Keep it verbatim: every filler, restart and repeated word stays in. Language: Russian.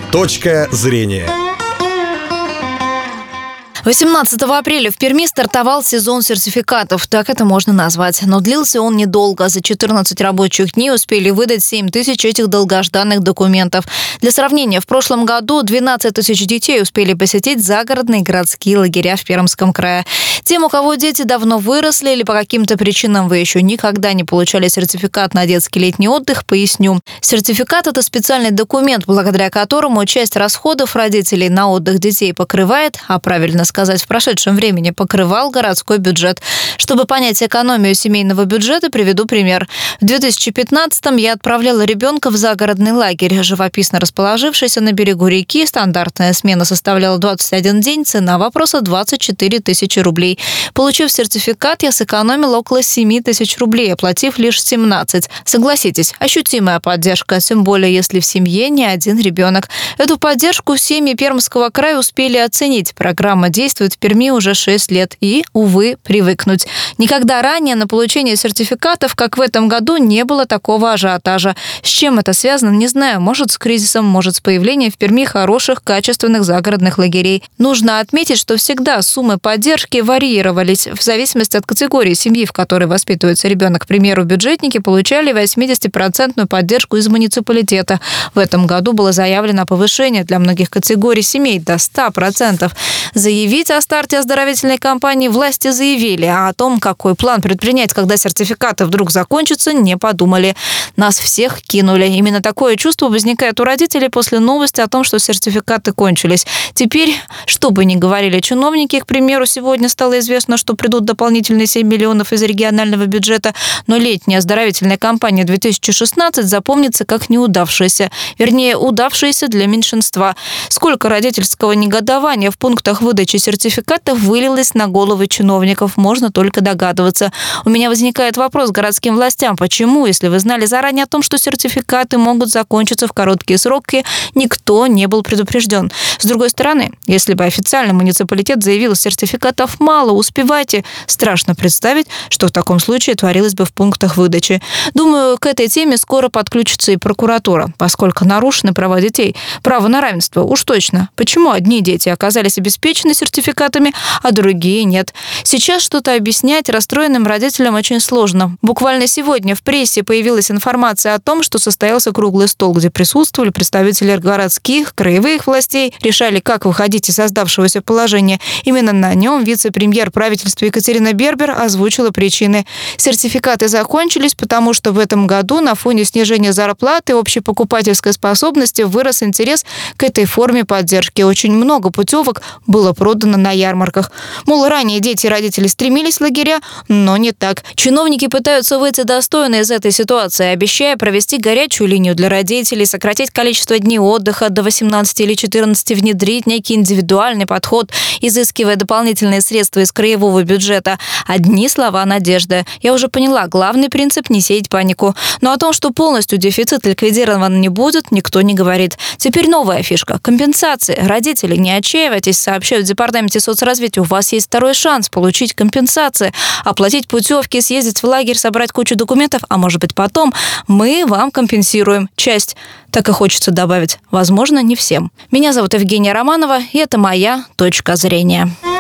Точка зрения. восемнадцатого апреля в Перми стартовал сезон сертификатов, так это можно назвать. Но длился он недолго. За четырнадцать рабочих дней успели выдать семь тысяч этих долгожданных документов. Для сравнения, в прошлом году двенадцать тысяч детей успели посетить загородные городские лагеря в Пермском крае. Тем, у кого дети давно выросли или по каким-то причинам вы еще никогда не получали сертификат на детский летний отдых, поясню. Сертификат – это специальный документ, благодаря которому часть расходов родителей на отдых детей покрывает, а правильно сказать, в прошедшем времени покрывал городской бюджет. Чтобы понять экономию семейного бюджета, приведу пример. В две тысячи пятнадцатом я отправляла ребенка в загородный лагерь, живописно расположившийся на берегу реки. Стандартная смена составляла двадцать один день, цена вопроса двадцать четыре тысячи рублей. Получив сертификат, я сэкономила около семь тысяч рублей, оплатив лишь семнадцать. Согласитесь, ощутимая поддержка, тем более если в семье не один ребенок. Эту поддержку семьи Пермского края успели оценить. Программа действует в Перми уже шесть лет и, увы, привыкнуть. Никогда ранее на получение сертификатов, как в этом году, не было такого ажиотажа. С чем это связано, не знаю. Может, с кризисом, может, с появлением в Перми хороших, качественных загородных лагерей. Нужно отметить, что всегда суммы поддержки варьировались в зависимости от категории семьи, в которой воспитывается ребенок. К примеру, бюджетники получали восьмидесятипроцентную поддержку из муниципалитета. В этом году было заявлено повышение для многих категорий семей до ста процентов. Заявить о старте оздоровительной кампании власти заявили, а о том, какой план предпринять, когда сертификаты вдруг закончатся, не подумали. Нас всех кинули. Именно такое чувство возникает у родителей после новости о том, что сертификаты кончились. Теперь, что бы ни говорили чиновники, к примеру, сегодня стало известно, что придут дополнительные семь миллионов из регионального бюджета, но летняя оздоровительная кампания две тысячи шестнадцать запомнится как неудавшаяся, вернее, удавшаяся для меньшинства. Сколько родительского негодования в пунктах выдачи сертификатов вылилось на головы чиновников, можно только догадываться. У меня возникает вопрос к городским властям. Почему, если вы знали заранее о том, что сертификаты могут закончиться в короткие сроки, никто не был предупрежден? С другой стороны, если бы официально муниципалитет заявил, сертификатов мало, успевайте, страшно представить, что в таком случае творилось бы в пунктах выдачи. Думаю, к этой теме скоро подключится и прокуратура, поскольку нарушены права детей. Право на равенство, уж точно. Почему одни дети оказались обеспечены сертификатами, а другие нет? Сейчас что-то объяснять расстроенным родителям очень сложно. Буквально сегодня в прессе появилась информация о том, что состоялся круглый стол, где присутствовали представители городских, краевых властей, решали, как выходить из создавшегося положения. Именно на нем вице-премьер правительства Екатерина Бербер озвучила причины. Сертификаты закончились, потому что в этом году на фоне снижения зарплаты и общей покупательской способности вырос интерес к этой форме поддержки. Очень много путевок было продано на ярмарках. Мол, ранее дети и родители стремились в лагеря, но не так. Чиновники пытаются выйти достойно из этой ситуации, обещая провести горячую линию для родителей, сократить количество дней отдыха до восемнадцати или четырнадцати, внедрить некий индивидуальный подход, изыскивая дополнительные средства из краевого бюджета. Одни слова надежды. Я уже поняла, главный принцип – не сеять панику. Но о том, что полностью дефицит ликвидирован не будет, никто не говорит. Теперь новая фишка – компенсации. Родители, не отчаивайтесь, сообщают в департаменте соцразвития. У вас есть второй шанс получить компенсации, оплатить путевки, съездить в лагерь, собрать кучу документов, а может быть потом мы вам компенсируем часть. Так и хочется добавить. Возможно, не всем. Меня зовут Евгения Романова, и это моя точка зрения.